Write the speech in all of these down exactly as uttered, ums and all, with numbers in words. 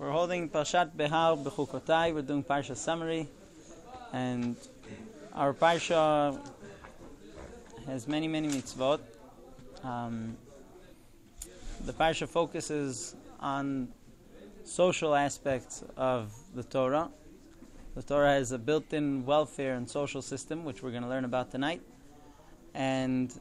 We're holding Parshat Behar Bechukotai. We're doing Parsha summary, and our Parsha has many, many mitzvot. Um, the Parsha focuses on social aspects of the Torah. The Torah has a built-in welfare and social system, which we're going to learn about tonight, and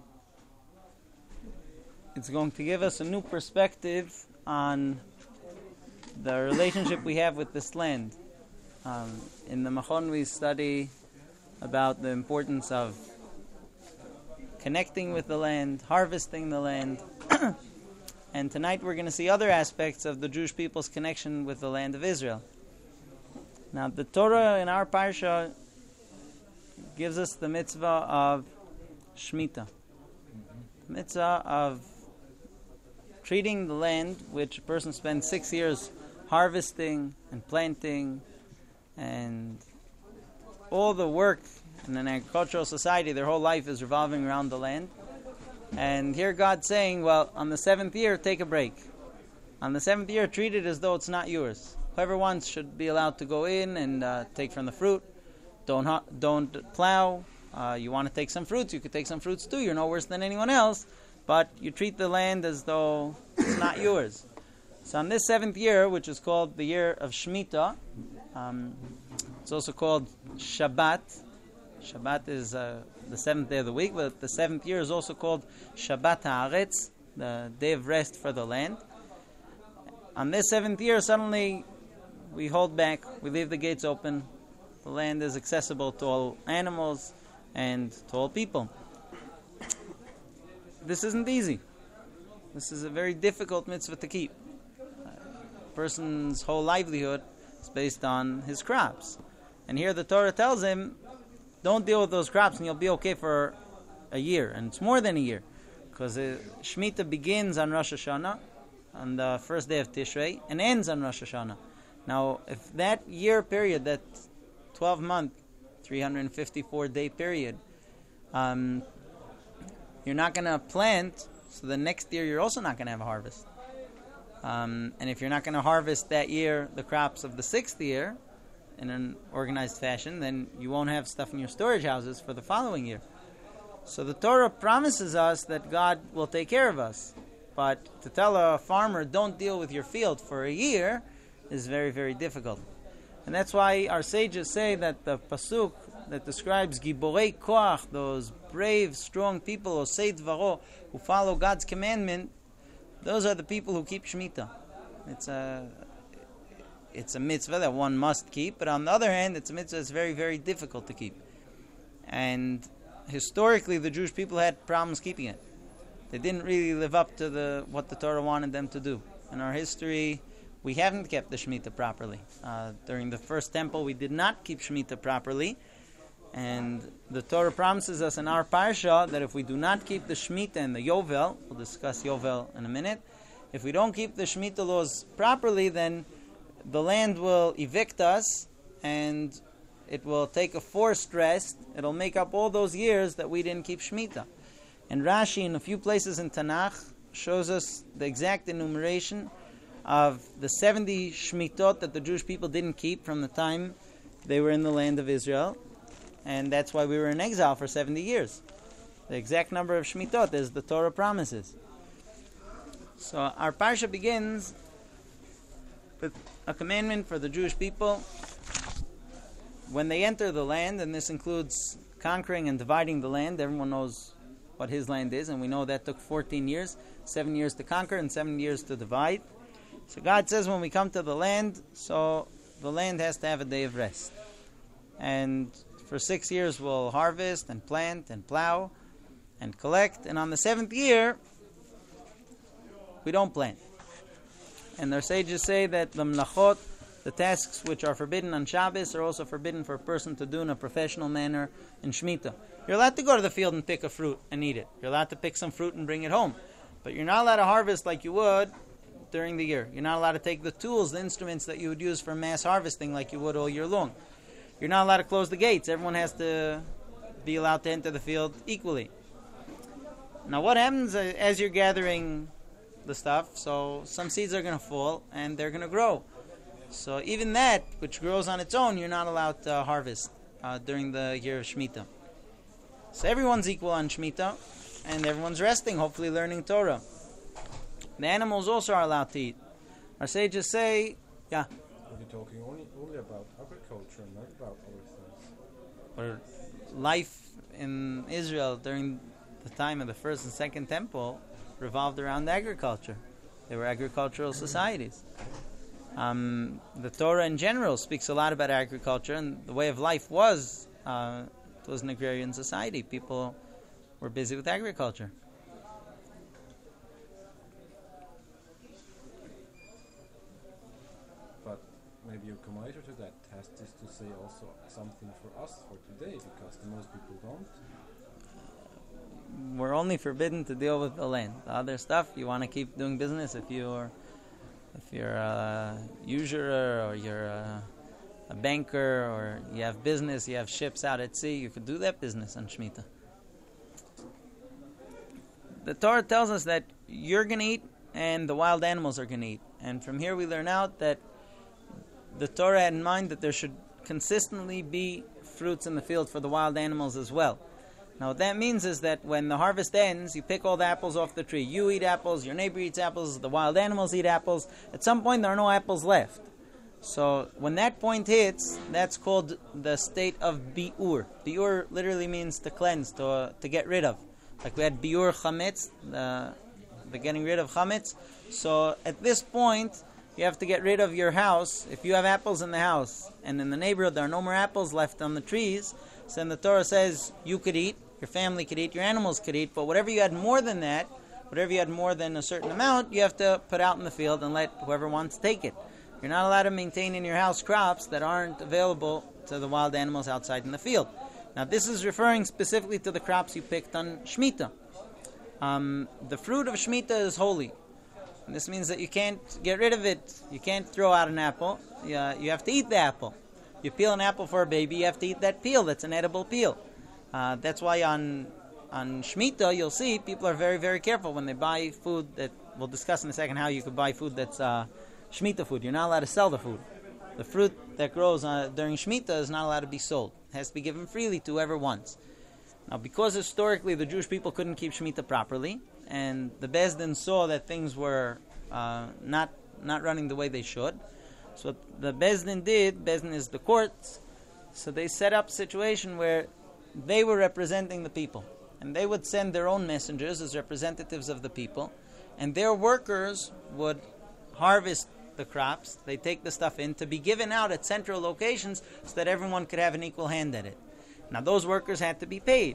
it's going to give us a new perspective on the relationship we have with this land. Um, in the Machon we study about the importance of connecting with the land, harvesting the land, and tonight we're going to see other aspects of the Jewish people's connection with the land of Israel. Now the Torah in our Parsha gives us the mitzvah of Shemitah, the mitzvah of treating the land, which a person spends six years harvesting and planting, and all the work in an agricultural society, their whole life is revolving around the land. And here God's saying, well, on the seventh year, take a break. On the seventh year, treat it as though it's not yours. Whoever wants should be allowed to go in and uh, take from the fruit. Don't ha- don't plow. Uh, you want to take some fruits, you could take some fruits too. You're no worse than anyone else, but you treat the land as though it's not yours. So on this seventh year, which is called the year of Shemitah, um, it's also called Shabbat. Shabbat is uh, the seventh day of the week, but the seventh year is also called Shabbat Haaretz, the day of rest for the land. On this seventh year, suddenly we hold back, we leave the gates open. The land is accessible to all animals and to all people. This isn't easy. This is a very difficult mitzvah to keep. A person's whole livelihood is based on his crops. And here the Torah tells him, don't deal with those crops and you'll be okay for a year. And it's more than a year. Because uh, Shemitah begins on Rosh Hashanah, on the first day of Tishrei, and ends on Rosh Hashanah. Now, if that year period, that twelve-month, three hundred fifty-four day period, um, you're not going to plant, so the next year you're also not going to have a harvest. Um, and if you're not going to harvest that year the crops of the sixth year in an organized fashion, then you won't have stuff in your storage houses for the following year. So the Torah promises us that God will take care of us. But to tell a farmer, don't deal with your field for a year, is very, very difficult. And that's why our sages say that the pasuk that describes Giborei Koach, those brave, strong people, Osei Dvaro, who follow God's commandment, those are the people who keep Shemitah. It's a, it's a mitzvah that one must keep, but on the other hand, it's a mitzvah that's very, very difficult to keep. And historically, the Jewish people had problems keeping it. They didn't really live up to the what the Torah wanted them to do. In our history, we haven't kept the Shemitah properly. Uh, during the first temple, we did not keep Shemitah properly. And the Torah promises us in our Parsha that if we do not keep the Shemitah and the Yovel, we'll discuss Yovel in a minute, if we don't keep the Shemitah laws properly, then the land will evict us and it will take a forced rest. It'll make up all those years that we didn't keep Shemitah. And Rashi, in a few places in Tanakh, shows us the exact enumeration of the seventy Shmitot that the Jewish people didn't keep from the time they were in the land of Israel. And that's why we were in exile for seventy years. The exact number of Shmitot as the Torah promises. So our Parsha begins with a commandment for the Jewish people when they enter the land, and this includes conquering and dividing the land. Everyone knows what his land is, and we know that took fourteen years, seven years to conquer and seven years to divide. So God says when we come to the land, so the land has to have a day of rest. And for six years we'll harvest and plant and plow and collect, and on the seventh year we don't plant. And their sages say that the mlachot, the tasks which are forbidden on Shabbos, are also forbidden for a person to do in a professional manner in Shemitah. You're allowed to go to the field and pick a fruit and eat it. You're allowed to pick some fruit and bring it home. But you're not allowed to harvest like you would during the year. You're not allowed to take the tools, the instruments that you would use for mass harvesting like you would all year long. You're not allowed to close the gates. Everyone has to be allowed to enter the field equally. Now what happens as you're gathering the stuff? So some seeds are going to fall and they're going to grow. So even that, which grows on its own, you're not allowed to harvest uh, during the year of Shemitah. So everyone's equal on Shemitah, and everyone's resting, hopefully learning Torah. The animals also are allowed to eat. Our sages say, yeah. Are you talking only, only about agriculture, not about other things? Or life in Israel during the time of the first and second temple revolved around agriculture. They were agricultural societies. Um, the Torah in general speaks a lot about agriculture, and the way of life was uh, it was an agrarian society. People were busy with agriculture. But maybe your commentator to that has this to say also something for us for today, because the most people don't. We're only forbidden to deal with the land. The other stuff, you want to keep doing business. If you're, if you're a usurer or you're a, a banker or you have business, you have ships out at sea, you could do that business on Shemitah. The Torah tells us that you're going to eat and the wild animals are going to eat. And from here we learn out that the Torah had in mind that there should consistently be fruits in the field for the wild animals as well. Now what that means is that when the harvest ends, you pick all the apples off the tree. You eat apples, your neighbor eats apples, the wild animals eat apples. At some point there are no apples left. So when that point hits, that's called the state of bi'ur. Bi'ur literally means to cleanse, to uh, to get rid of. Like we had bi'ur chametz, the, the getting rid of chametz. So at this point, you have to get rid of your house. If you have apples in the house and in the neighborhood there are no more apples left on the trees, so then the Torah says you could eat, your family could eat, your animals could eat, but whatever you had more than that, whatever you had more than a certain amount, you have to put out in the field and let whoever wants take it. You're not allowed to maintain in your house crops that aren't available to the wild animals outside in the field. Now this is referring specifically to the crops you picked on Shemitah. Um, the fruit of Shemitah is holy. And this means that you can't get rid of it. You can't throw out an apple. You, uh, you have to eat the apple. You peel an apple for a baby, you have to eat that peel. That's an edible peel. Uh, that's why on on Shemitah, you'll see people are very, very careful when they buy food that, we'll discuss in a second how you could buy food that's uh, Shemitah food. You're not allowed to sell the food. The fruit that grows uh, during Shemitah is not allowed to be sold. It has to be given freely to whoever wants. Now, because historically the Jewish people couldn't keep Shemitah properly, and the Beis Din saw that things were uh, not not running the way they should, so what the Beis Din did, Beis Din is the courts, so they set up a situation where they were representing the people. And they would send their own messengers as representatives of the people, and their workers would harvest the crops. They take the stuff in to be given out at central locations so that everyone could have an equal hand at it. Now those workers had to be paid.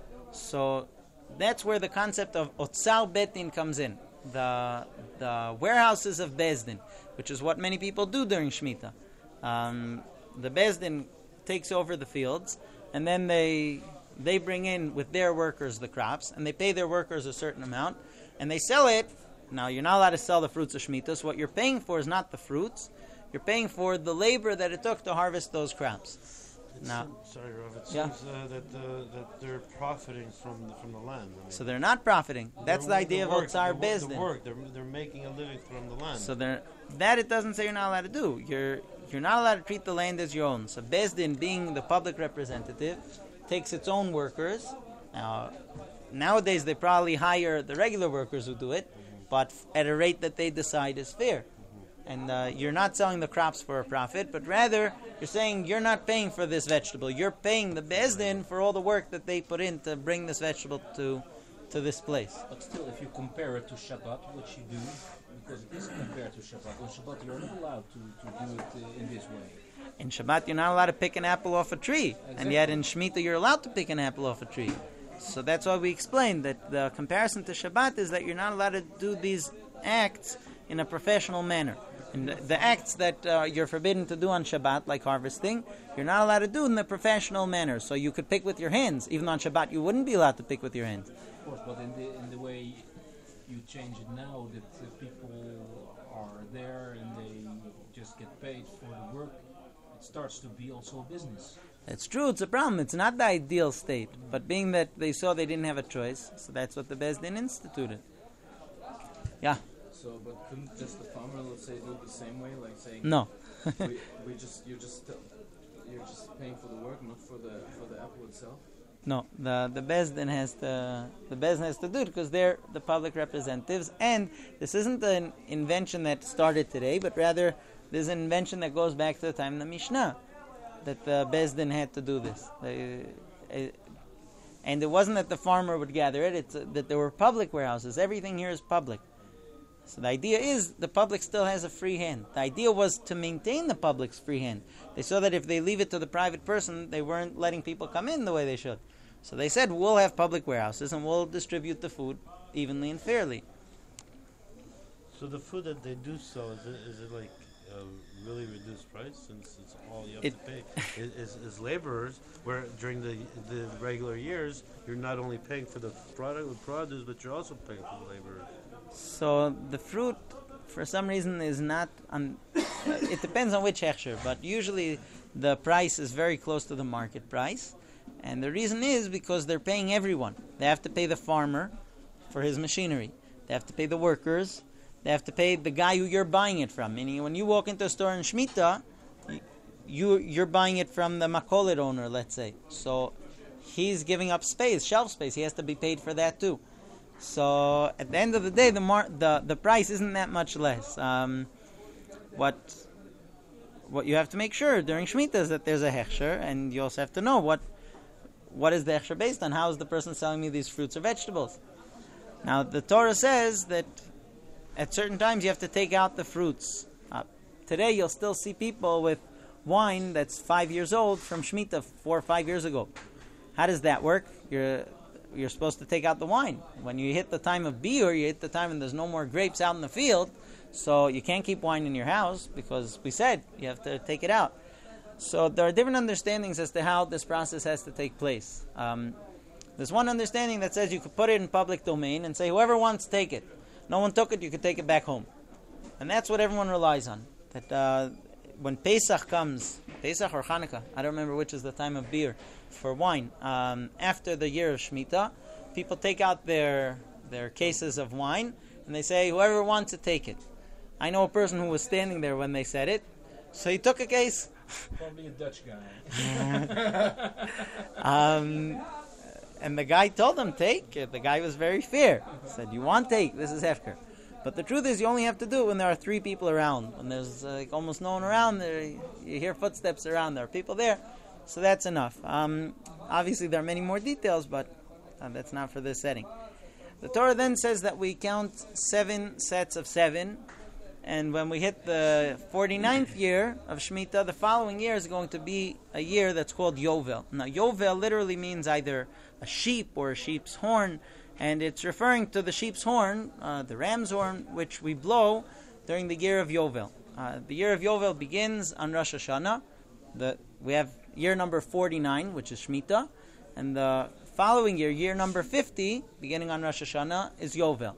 So that's where the concept of Otsar Bet Din comes in. The the warehouses of Beis Din, which is what many people do during Shemitah. Um, the Beis Din takes over the fields, and then they they bring in with their workers the crops, and they pay their workers a certain amount, and they sell it. Now, you're not allowed to sell the fruits of Shemitah, so what you're paying for is not the fruits. You're paying for the labor that it took to harvest those crops. It now, seems, sorry, Rav, it yeah. seems uh, that, uh, that they're profiting from the, from the land. I mean, so they're not profiting. That's the idea work, of Otsar the, Beis the Din. work, they're, they're making a living from the land. So they're, that it doesn't say you're not allowed to do. You're you're not allowed to treat the land as your own. So Beis Din, being the public representative, takes its own workers. Now, nowadays they probably hire the regular workers who do it, but at a rate that they decide is fair. And uh, you're not selling the crops for a profit, but rather you're saying you're not paying for this vegetable. You're paying the Beis Din for all the work that they put in to bring this vegetable to to this place. But still, if you compare it to Shabbat, which you do, because it is compared to Shabbat, on Shabbat you're not allowed to, to do it uh, in this way. In Shabbat, you're not allowed to pick an apple off a tree. Exactly. And yet in Shemitah, you're allowed to pick an apple off a tree. So that's why we explained that the comparison to Shabbat is that you're not allowed to do these acts in a professional manner. And the, the acts that uh, you're forbidden to do on Shabbat, like harvesting, you're not allowed to do in the professional manner. So you could pick with your hands. Even on Shabbat, you wouldn't be allowed to pick with your hands. Of course, but in the in the way you change it now, that uh, people are there and they just get paid for the work, it starts to be also a business. It's true, it's a problem. It's not the ideal state. But being that they saw they didn't have a choice, so that's what the Beis Din instituted. Yeah? So, but couldn't just the farmer, let's say, do it the same way, like saying, No. we, we just you're just uh, you're just paying for the work, not for the for the apple itself. No, the the Beis Din has to the Beis Din has to do it because they're the public representatives, and this isn't an invention that started today, but rather there's an invention that goes back to the time of the Mishnah that the Beis Din had to do this. They, uh, and it wasn't that the farmer would gather it; it's uh, that there were public warehouses. Everything here is public. So the idea is the public still has a free hand. The idea was to maintain the public's free hand. They saw that if they leave it to the private person, they weren't letting people come in the way they should. So they said, we'll have public warehouses and we'll distribute the food evenly and fairly. So the food that they do sell, is it, is it like a really reduced price since it's all you have It- to pay? Is, is, is laborers, where during the the regular years, you're not only paying for the product, the produce, but you're also paying for the laborers. So the fruit, for some reason, is not on. It depends on which hechsher, but usually the price is very close to the market price, and the reason is because they're paying everyone. They have to pay the farmer for his machinery. They have to pay the workers. They have to pay the guy who you're buying it from. Meaning, when you walk into a store in Shemitah, you you're buying it from the makolet owner, let's say. So he's giving up space, shelf space. He has to be paid for that too. So at the end of the day, the mar- the the price isn't that much less. Um, what what you have to make sure during Shemitah is that there's a hechsher, and you also have to know what what is the hechsher based on. How is the person selling me these fruits or vegetables? Now the Torah says that at certain times you have to take out the fruits. Uh, today you'll still see people with wine that's five years old from Shemitah four or five years ago. How does that work? You're You're supposed to take out the wine. When you hit the time of biur, you hit the time when there's no more grapes out in the field, so you can't keep wine in your house because we said you have to take it out. So there are different understandings as to how this process has to take place. Um, there's one understanding that says you could put it in public domain and say whoever wants, take it. No one took it, you could take it back home. And that's what everyone relies on. That uh, when Pesach comes, Pesach or Hanukkah, I don't remember which is the time of biur, for wine, um, after the year of Shemitah, people take out their their cases of wine and they say, whoever wants to take it. I know a person who was standing there when they said it, so he took a case. Probably a Dutch guy. um, and the guy told him, take it. The guy was very fair. He said, you want, take. This is hefker. But the truth is, you only have to do it when there are three people around. When there's uh, like almost no one around, there, you hear footsteps around, there are people there. So that's enough. Um, obviously, there are many more details, but uh, that's not for this setting. The Torah then says that we count seven sets of seven, and when we hit the forty-ninth year of Shemitah, the following year is going to be a year that's called Yovel. Now, Yovel literally means either a sheep or a sheep's horn, and it's referring to the sheep's horn, uh, the ram's horn, which we blow during the year of Yovel. Uh, the year of Yovel begins on Rosh Hashanah. The, we have year number forty-nine, which is Shemitah, and the following year, year number fifty, beginning on Rosh Hashanah, is Yovel.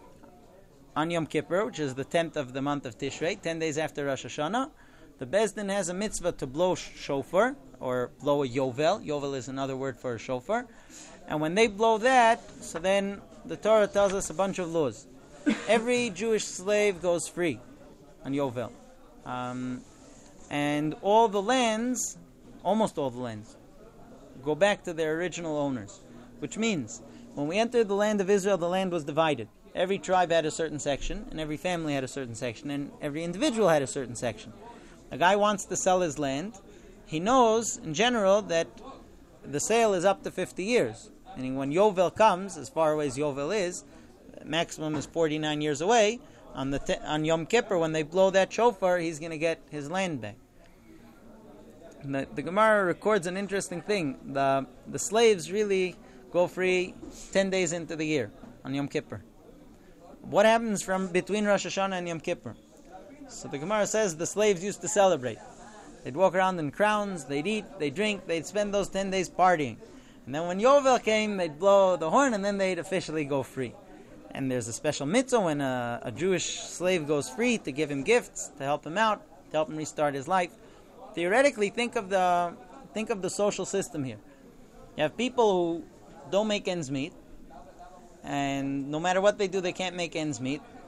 On Yom Kippur, which is the tenth of the month of Tishrei, ten days after Rosh Hashanah, the Beis Din has a mitzvah to blow shofar, or blow a Yovel. Yovel is another word for a shofar. And when they blow that, so then the Torah tells us a bunch of laws. Every Jewish slave goes free on Yovel. Um, and all the lands, almost all the lands, go back to their original owners. Which means, when we entered the land of Israel, the land was divided. Every tribe had a certain section, and every family had a certain section, and every individual had a certain section. A guy wants to sell his land. He knows, in general, that the sale is up to fifty years. Meaning when Yovel comes, as far away as Yovel is, maximum is forty-nine years away. On the te- on Yom Kippur, when they blow that shofar, he's going to get his land back. The, the Gemara records an interesting thing. The the slaves really go free ten days into the year on Yom Kippur. What happens from between Rosh Hashanah and Yom Kippur? So the Gemara says the slaves used to celebrate. They'd walk around in crowns, they'd eat, they'd drink, they'd spend those ten days partying. And then when Yovel came, they'd blow the horn, and then they'd officially go free. And there's a special mitzvah when a, a Jewish slave goes free to give him gifts, to help him out, to help him restart his life. Theoretically, think of the think of the social system here. You have people who don't make ends meet, and no matter what they do, they can't make ends meet.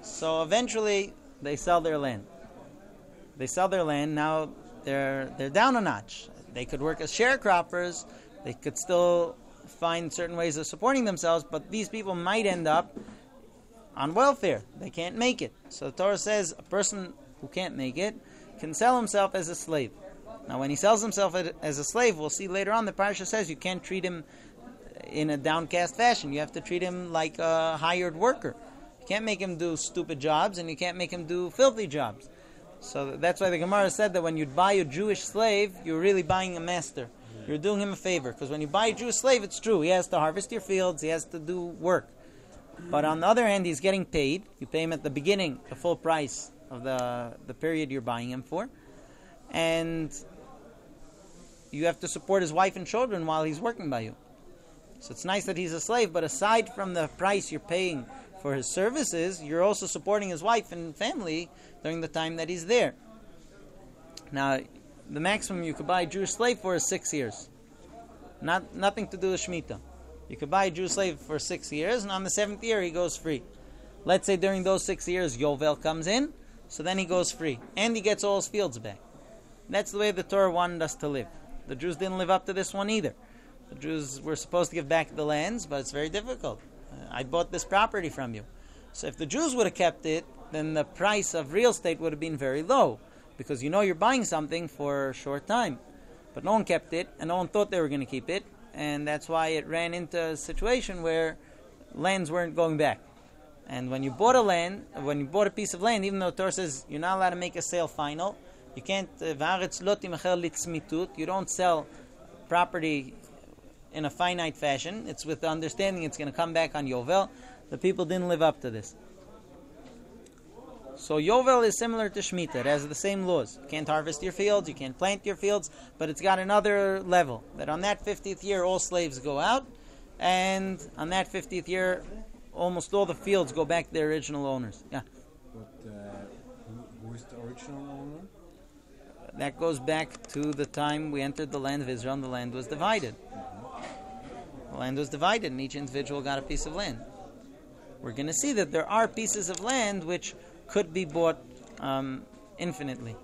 So eventually, they sell their land. They sell their land. Now they're they're down a notch. They could work as sharecroppers. They could still find certain ways of supporting themselves, but these people might end up on welfare. They can't make it. So the Torah says a person who can't make it can sell himself as a slave. Now when he sells himself as a slave, we'll see later on the Parsha says you can't treat him in a downcast fashion. You have to treat him like a hired worker. You can't make him do stupid jobs, and you can't make him do filthy jobs. So that's why the Gemara said that when you buy a Jewish slave, you're really buying a master. You're doing him a favor. Because when you buy a Jewish slave, it's true. He has to harvest your fields. He has to do work. But on the other hand, he's getting paid. You pay him at the beginning the full price of the, the period you're buying him for. And you have to support his wife and children while he's working by you. So it's nice that he's a slave, but aside from the price you're paying for his services, you're also supporting his wife and family during the time that he's there. Now, the maximum you could buy a Jewish slave for is six years. Not Nothing to do with Shemitah. You could buy a Jewish slave for six years, and on the seventh year he goes free. Let's say during those six years Yovel comes in, so then he goes free. And he gets all his fields back. That's the way the Torah wanted us to live. The Jews didn't live up to this one either. The Jews were supposed to give back the lands, but it's very difficult. Uh, I bought this property from you. So if the Jews would have kept it, then the price of real estate would have been very low, because you know you're buying something for a short time. But no one kept it, and no one thought they were going to keep it, and that's why it ran into a situation where lands weren't going back. And when you bought a land, when you bought a piece of land, even though the Torah says you're not allowed to make a sale final, you can't, uh, you don't sell property in a finite fashion. It's with the understanding it's going to come back on Yovel. The people didn't live up to this. So Yovel is similar to Shemitah. It has the same laws. You can't harvest your fields, you can't plant your fields, but it's got another level. That on that fiftieth year, all slaves go out, and on that fiftieth year, almost all the fields go back to their original owners. Yeah. But uh, who, who is the original owner? That goes back to the time we entered the land of Israel, and the land was divided. The land was divided, and each individual got a piece of land. We're going to see that there are pieces of land which could be bought um, infinitely.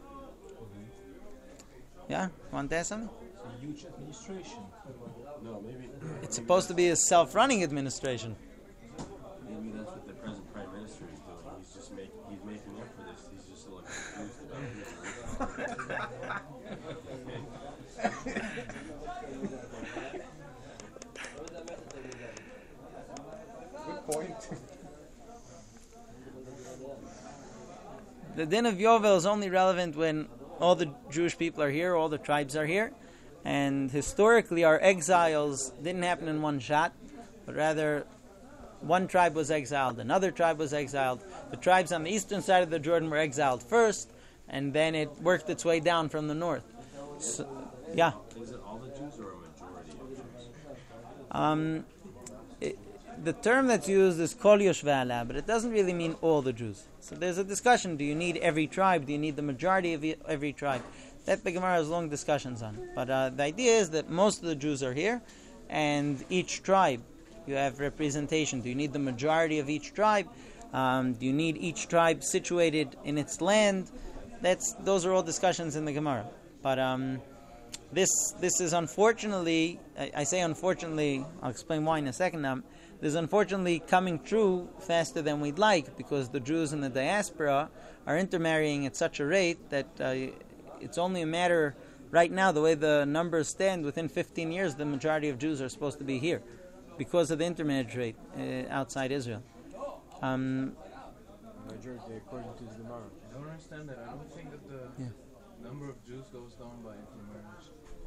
Yeah? Want to ask something? It's a huge administration. No, maybe It's supposed to be a self-running administration. maybe that's what the present prime minister is doing. He's just make, he's making up for this. He's just a little confused about Good point. The din of Yovel is only relevant when all the Jewish people are here, all the tribes are here. And historically, our exiles didn't happen in one shot, but rather one tribe was exiled, another tribe was exiled. The tribes on the eastern side of the Jordan were exiled first, and then it worked its way down from the north. So, yeah. Is it all the Jews or a majority of Jews? Um, it, the term that's used is Kol Yoshvei Ala, but it doesn't really mean all the Jews. So there's a discussion. Do you need every tribe? Do you need the majority of e- every tribe? That the Gemara has long discussions on. But uh, the idea is that most of the Jews are here, and each tribe, you have representation. Do you need the majority of each tribe? Um, do you need each tribe situated in its land? That's Those are all discussions in the Gemara. But um, this this is unfortunately, I, I say unfortunately, I'll explain why in a second now. This is unfortunately coming true faster than we'd like, because the Jews in the diaspora are intermarrying at such a rate that uh, it's only a matter, right now, the way the numbers stand, within fifteen years, the majority of Jews are supposed to be here because of the intermarriage rate uh, outside Israel. Um, Majority according to the Gemara. I don't understand that. I don't think that the Yeah. number of Jews goes down by intermarriage.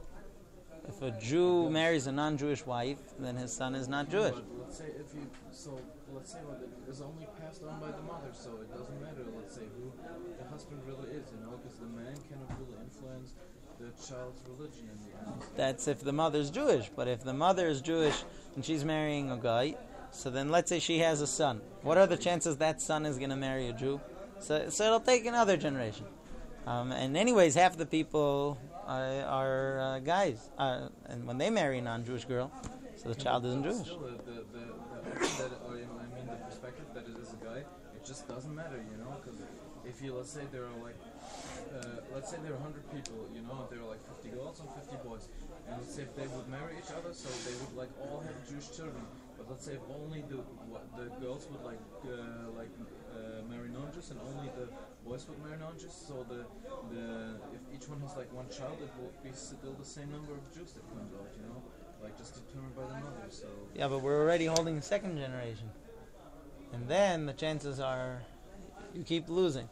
if a Jew marries a non-Jewish wife, then his son is not Jewish. But let's say if you so let's say what it is only passed on by the mother, so it doesn't matter. Let's say who the husband really is, you know, because the man cannot really influence the child's religion in the end. That's if the mother's Jewish. But if the mother is Jewish and she's marrying a guy, so then let's say she has a son. What are the chances that son is going to marry a Jew? So, so it'll take another generation. Um, and anyways, half the people uh, are uh, guys. Uh, and when they marry a non-Jewish girl, so the child isn't Jewish. Still, the, the, the, the option that, or, I mean, the perspective that it is a guy, it just doesn't matter, you know, because if you, let's say there are like, uh, let's say there are one hundred people, you know, there are like fifty girls and fifty boys, and let's say if they would marry each other, so they would like all have Jewish children, but let's say if only the what, the girls would like uh, like uh, marry non-Jews and only the boys would marry non-Jews, so the the if each one has like one child, it will be still the same number of Jews that comes out, you know, like just determined by the mother. So Yeah, but we're already holding the second generation. And then the chances are you keep losing.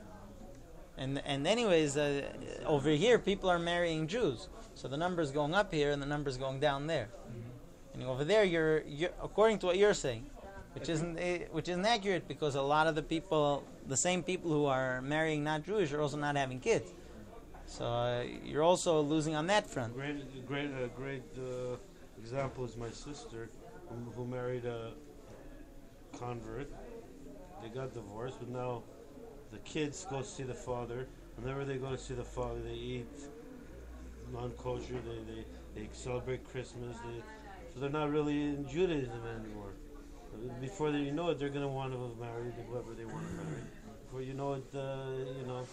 And and anyways, uh, over here people are marrying Jews. So the number's going up here and the number's going down there. Mm-hmm. And over there you're, you're according to what you're saying, which isn't eh, which isn't accurate, because a lot of the people, the same people who are marrying not Jewish, are also not having kids. So uh, you're also losing on that front. Great, great, uh, great uh, example is my sister, who, who married a convert. They got divorced, but now the kids go see the father. Whenever they go to see the father, they eat non-kosher. They, they they celebrate Christmas. They, so they're not really in Judaism anymore. Before they, you know it, they're going to want to marry whoever they want to marry. Before you know it, uh, you know,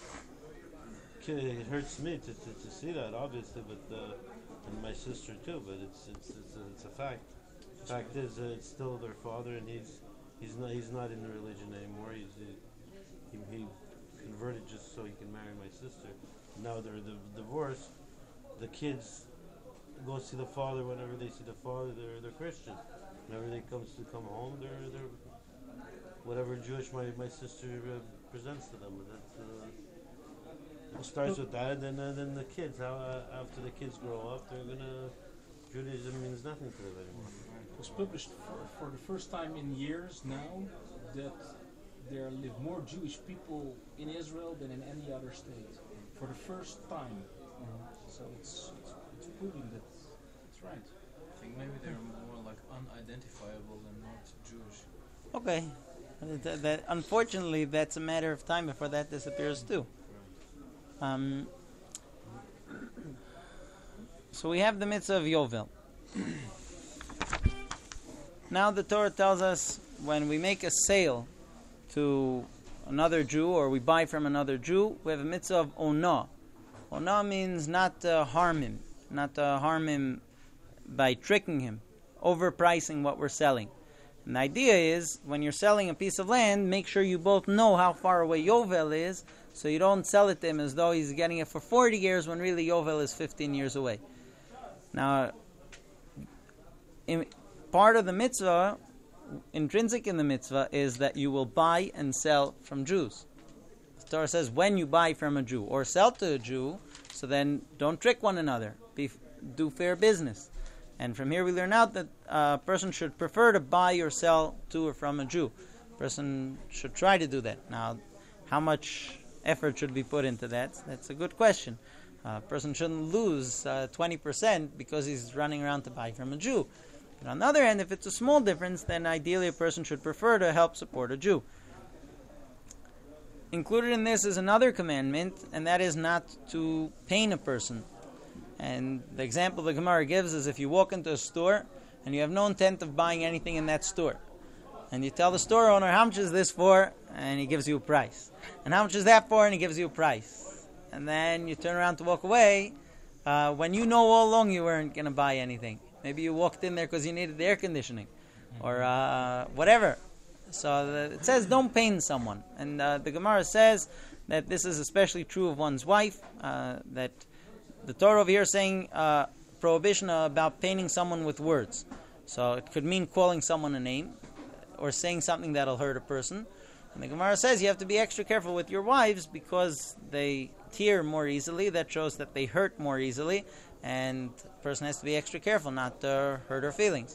it hurts me to, to, to see that, obviously, but uh, and my sister too. But it's it's it's a, it's a fact. Fact is, uh, it's still their father, and he's he's not he's not in the religion anymore. He's he, he converted just so he can marry my sister. Now they're the divorced. The kids go see the father. Whenever they see the father, they're they're Christian. Whenever they comes to come home, they're they're whatever Jewish my my sister uh, presents to them. But that's uh, it starts with that, and then uh, then the kids. How uh, after the kids grow up, they're gonna Judaism means nothing to them anymore. It was published for, for the first time in years now that there live more Jewish people in Israel than in any other state. For the first time. So it's, it's, it's proving that it's right. I think maybe they're more like unidentifiable and not Jewish. Okay. That, that, unfortunately, that's a matter of time before that disappears too. Um, so we have the mitzvah of Yovel. Now the Torah tells us when we make a sale to another Jew or we buy from another Jew, we have a mitzvah of Onah. Onah means not to harm him, not to harm him by tricking him, overpricing what we're selling. And the idea is, when you're selling a piece of land, make sure you both know how far away Yovel is, so you don't sell it to him as though he's getting it for forty years when really Yovel is fifteen years away. Now, in, part of the mitzvah, intrinsic in the mitzvah, is that you will buy and sell from Jews. The Torah says when you buy from a Jew or sell to a Jew, so then don't trick one another. Be, do fair business. And from here we learn out that a person should prefer to buy or sell to or from a Jew. A person should try to do that. Now, how much effort should be put into that? That's a good question. A person shouldn't lose uh, twenty percent because he's running around to buy from a Jew. But on the other hand, if it's a small difference, then ideally a person should prefer to help support a Jew. Included in this is another commandment, and that is not to pain a person. And the example the Gemara gives is if you walk into a store and you have no intent of buying anything in that store, and you tell the store owner, how much is this for? And he gives you a price. And how much is that for? And he gives you a price. And then you turn around to walk away uh, when you know all along you weren't going to buy anything. Maybe you walked in there because you needed the air conditioning or uh, whatever. So the, it says don't pain someone. And uh, the Gemara says that this is especially true of one's wife, uh, that the Torah over here is saying uh, prohibition about paining someone with words. So it could mean calling someone a name or saying something that'll hurt a person. And the Gemara says you have to be extra careful with your wives because they tear more easily. That shows that they hurt more easily. And the person has to be extra careful not to hurt her feelings.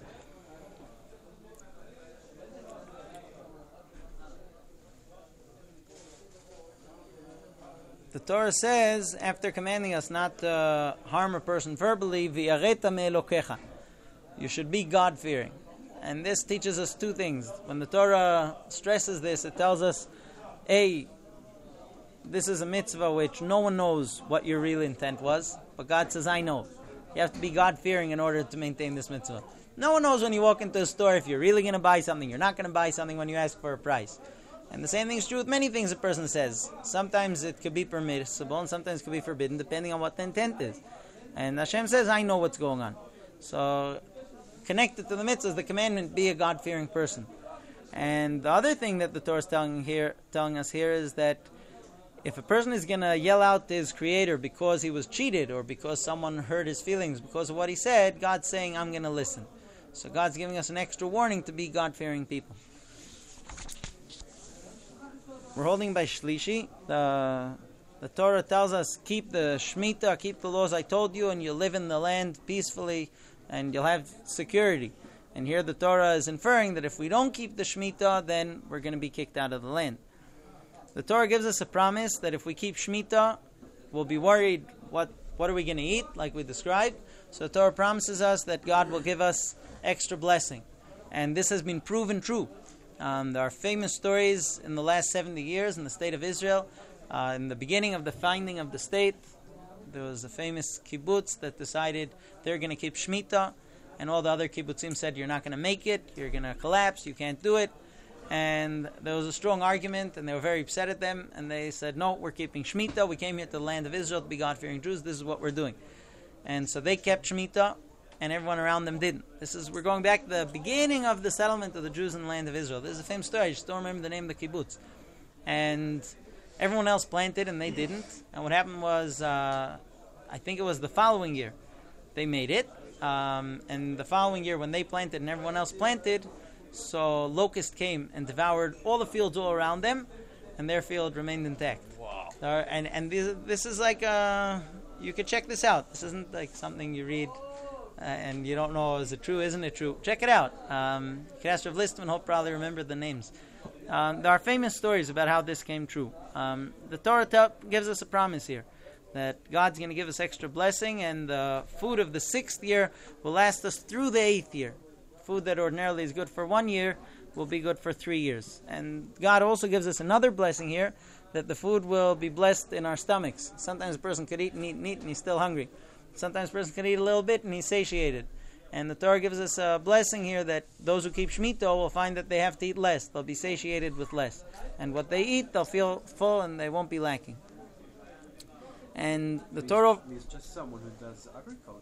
The Torah says, after commanding us not to harm a person verbally, v'yareta me'elokecha, you should be God-fearing. And this teaches us two things. When the Torah stresses this, it tells us, A, this is a mitzvah which no one knows what your real intent was, but God says, I know. You have to be God-fearing in order to maintain this mitzvah. No one knows when you walk into a store if you're really going to buy something, you're not going to buy something when you ask for a price. And the same thing is true with many things a person says. Sometimes it could be permissible and sometimes it could be forbidden, depending on what the intent is. And Hashem says, I know what's going on. So, connected to the mitzvah is the commandment, be a God-fearing person. And the other thing that the Torah is telling here, telling us here is that if a person is going to yell out to his Creator because he was cheated or because someone hurt his feelings because of what he said, God's saying, I'm going to listen. So God's giving us an extra warning to be God-fearing people. We're holding by Shlishi. The, the Torah tells us, keep the Shemitah, keep the laws I told you, and you'll live in the land peacefully, and you'll have security. And here the Torah is inferring that if we don't keep the Shemitah, then we're going to be kicked out of the land. The Torah gives us a promise that if we keep Shemitah, we'll be worried, what, what are we going to eat, like we described. So the Torah promises us that God will give us extra blessing. And this has been proven true. Um, there are famous stories in the last seventy years in the state of Israel. Uh, in the beginning of the founding of the state, there was a famous kibbutz that decided they're going to keep Shemitah, and all the other kibbutzim said, you're not going to make it, you're going to collapse, you can't do it. And there was a strong argument, and they were very upset at them, and they said, no, we're keeping Shemitah, we came here to the land of Israel to be God-fearing Jews, this is what we're doing. And so they kept Shemitah, and everyone around them didn't. This is, we're going back to the beginning of the settlement of the Jews in the land of Israel. This is a famous story, I just don't remember the name of the kibbutz. And everyone else planted, and they didn't. And what happened was, uh, I think it was the following year, they made it. Um, and the following year, when they planted and everyone else planted, so locust came and devoured all the fields all around them, and their field remained intact. Wow. Uh, and and this, this is like, uh, you could check this out. This isn't like something you read uh, and you don't know, is it true, isn't it true? Check it out. Um, you can ask Rav Listman, he'll probably remember the names. Um, there are famous stories about how this came true. Um, the Torah t- gives us a promise here that God's going to give us extra blessing, and the food of the sixth year will last us through the eighth year. Food that ordinarily is good for one year will be good for three years. And God also gives us another blessing here, that the food will be blessed in our stomachs. Sometimes a person could eat and eat and eat and he's still hungry. Sometimes a person can eat a little bit and he's satiated. And the Torah gives us a blessing here that those who keep Shemitah will find that they have to eat less. They'll be satiated with less. And what they eat, they'll feel full and they won't be lacking. And the He's, Torah... He's just someone who does agriculture.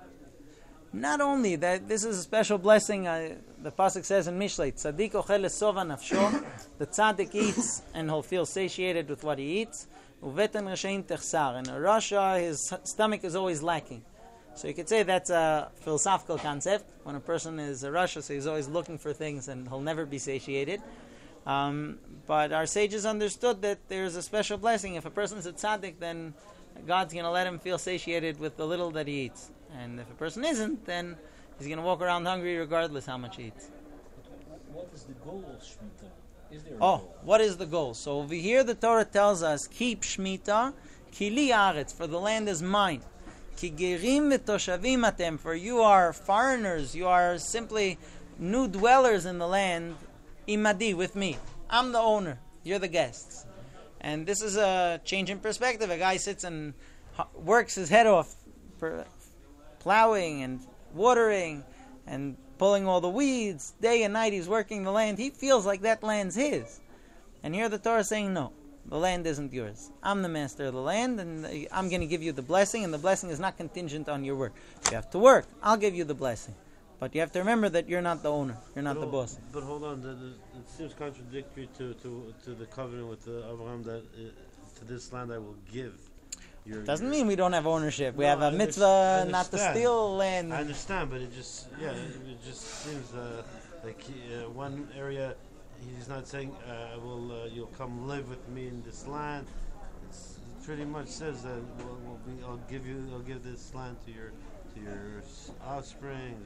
Not only that, this is a special blessing. Uh, the pasuk says in Mishlei, "Tzadik ochel lesova nafsho." The tzaddik eats and he'll feel satiated with what he eats. Uvetan rashain techsar. And a rasha, his stomach is always lacking. So you could say that's a philosophical concept. When a person is a rasha, so he's always looking for things and he'll never be satiated. Um, but our sages understood that there's a special blessing. If a person is a tzaddik, then God's going to let him feel satiated with the little that he eats. And if a person isn't, then he's going to walk around hungry regardless how much he eats. What is the goal of Shemitah? Is there a Oh, goal? what is the goal? So over here the Torah tells us, keep Shemitah, ki li aretz, for the land is mine. Ki gerim v'toshavim atem, for you are foreigners, you are simply new dwellers in the land, imadi, with me. I'm the owner, you're the guests. And this is a change in perspective. A guy sits and works his head off for plowing and watering and pulling all the weeds. Day and night he's working the land. He feels like that land's his. And here the Torah is saying, no, the land isn't yours. I'm the master of the land, and I'm going to give you the blessing, and the blessing is not contingent on your work. You have to work. I'll give you the blessing. But you have to remember that you're not the owner. You're not but the hold, boss. But hold on, the, the, it seems contradictory to, to, to the covenant with the Abraham that uh, to this land I will give. Your, Doesn't your, mean we don't have ownership. We No, have a I mitzvah understand- not to understand. steal land. I understand, but it just yeah, it, it just seems uh, like he, uh, one area he's not saying uh, "will uh, you'll come live with me in this land." It's, it pretty much says that we'll, we'll be, I'll give you, I'll give this land to your to your s- offspring.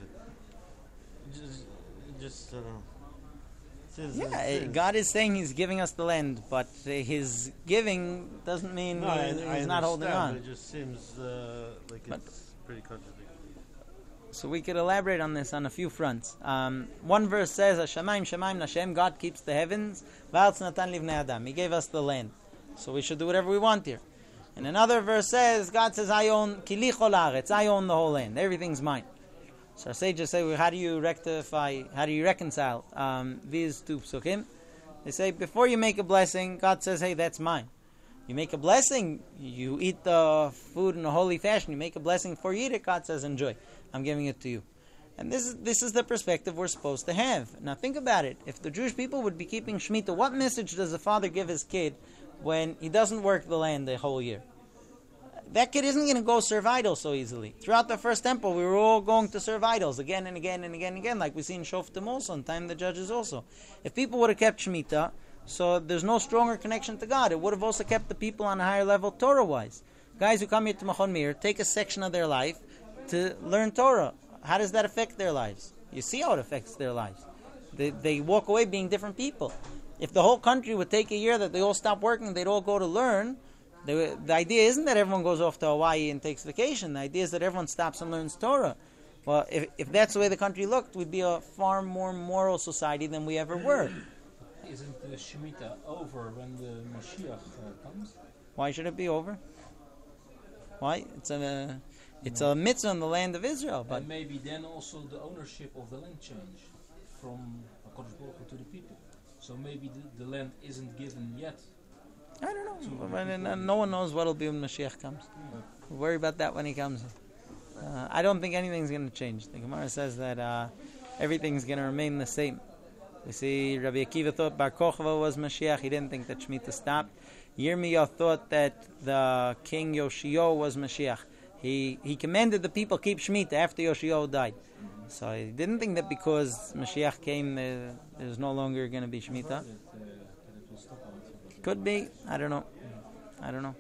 It just, it just I don't know. It says- Yeah, it uh, says- God is saying He's giving us the land, but uh, His giving doesn't mean No, uh, I, He's I not holding understand, on. but it just seems uh, like But- it's pretty contradictory. So we could elaborate on this on a few fronts. Um, one verse says, "Hashemayim Shemaim Nashem." God keeps the heavens. V'aretz natan livnei adam. He gave us the land, so we should do whatever we want here. And another verse says, God says, "I own ki li chol haaretz." I own the whole land. Everything's mine. So our sages say, well, how do you rectify? How do you reconcile um, these two psukim? They say before you make a blessing, God says, hey, that's mine. You make a blessing, you eat the food in a holy fashion, you make a blessing before you eat it, God says, enjoy. I'm giving it to you. And this is this is the perspective we're supposed to have. Now think about it. If the Jewish people would be keeping Shemitah, what message does a father give his kid when he doesn't work the land the whole year? That kid isn't going to go serve idols so easily. Throughout the first temple, we were all going to serve idols again and again and again and again, like we see in Shoftim also, in Time of the Judges also. If people would have kept Shemitah, so there's no stronger connection to God. It would have also kept the people on a higher level Torah-wise. Guys who come here to Machon Meir take a section of their life to learn Torah. How does that affect their lives? You see how it affects their lives. They, they walk away being different people. If the whole country would take a year that they all stop working, they'd all go to learn. They, the idea isn't that everyone goes off to Hawaii and takes vacation. The idea is that everyone stops and learns Torah. Well, if, if that's the way the country looked, we'd be a far more moral society than we ever were. Isn't the Shemitah over when the Mashiach uh, comes? Why should it be over? Why? It's a it's a mitzvah in the land of Israel. But and maybe then also the ownership of the land change from HaKadosh Baruch Hu to the people. So maybe the, the land isn't given yet. I don't know. And, and no one knows what will be when Mashiach comes. We'll worry about that when he comes. Uh, I don't think anything's going to change. The Gemara says that uh, everything's going to remain the same. We see Rabbi Akiva thought Bar Kochva was Mashiach. He didn't think that Shemitah stopped. Yirmiyah thought that the king Yoshio was Mashiach. He he commanded the people keep Shemitah after Yoshio died. So he didn't think that because Mashiach came, uh, there's no longer going to be Shemitah. Could be. I don't know. I don't know.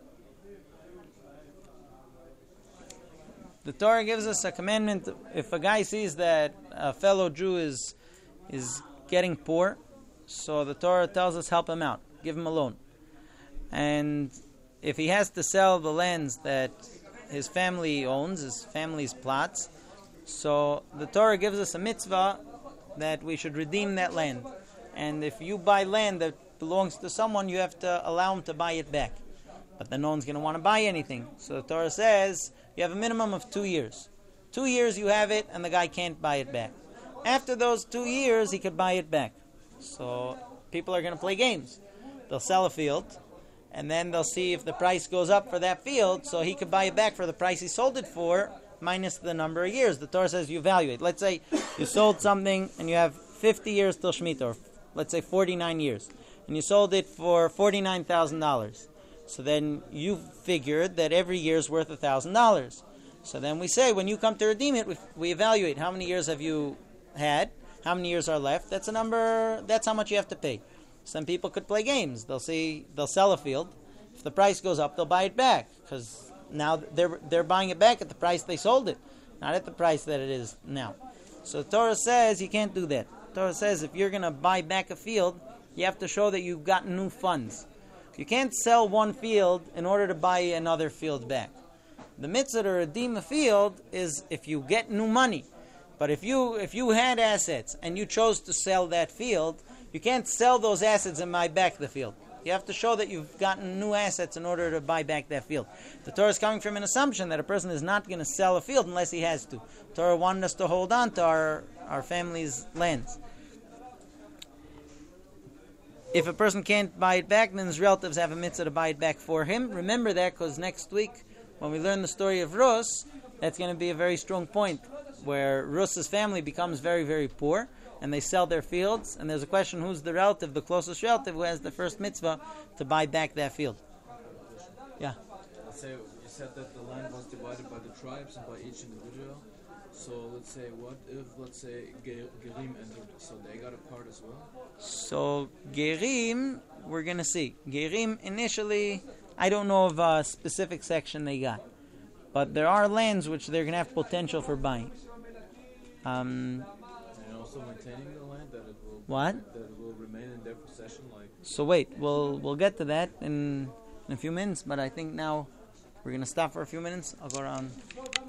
The Torah gives us a commandment. If a guy sees that a fellow Jew is is getting poor, so the Torah tells us help him out, give him a loan. And if he has to sell the lands that his family owns, his family's plots, so the Torah gives us a mitzvah that we should redeem that land. And if you buy land that belongs to someone, you have to allow him to buy it back. But then no one's going to want to buy anything. So the Torah says you have a minimum of two years. Two years you have it and the guy can't buy it back. After those two years, he could buy it back. So people are going to play games. They'll sell a field, and then they'll see if the price goes up for that field, so he could buy it back for the price he sold it for, minus the number of years. The Torah says you evaluate. Let's say you sold something, and you have fifty years till Shemitah, or let's say forty-nine years, and you sold it for forty-nine thousand dollars. So then you figured that every year is worth one thousand dollars. So then we say, when you come to redeem it, we, we evaluate how many years have you had, how many years are left. That's a number. That's how much you have to pay. Some people could play games. They'll see they'll sell a field. If the price goes up, they'll buy it back because now they're they're buying it back at the price they sold it, not at the price that it is now. So the Torah says you can't do that. The Torah says if you're going to buy back a field, you have to show that you've got new funds. You can't sell one field in order to buy another field back. The mitzvah to redeem a field is if you get new money. But if you if you had assets and you chose to sell that field, you can't sell those assets and buy back the field. You have to show that you've gotten new assets in order to buy back that field. The Torah is coming from an assumption that a person is not going to sell a field unless he has to. The Torah wanted us to hold on to our, our family's lands. If a person can't buy it back, then his relatives have a mitzvah to buy it back for him. Remember that, because next week, when we learn the story of Rus, that's going to be a very strong point, where Rus's family becomes very, very poor, and they sell their fields, and there's a question, who's the relative, the closest relative, who has the first mitzvah to buy back that field? Yeah. So you said that the land was divided by the tribes and by each individual. So let's say, what if, let's say, Ger- Gerim entered, so they got a part as well? So Gerim, we're going to see. Gerim, initially, I don't know of a specific section they got. But there are lands which they're going to have potential for buying. Um, and also maintaining the land, that it will what? that it will remain in their possession, like. So wait, we'll we'll get to that in, in a few minutes. But I think now we're going to stop for a few minutes. I'll go around.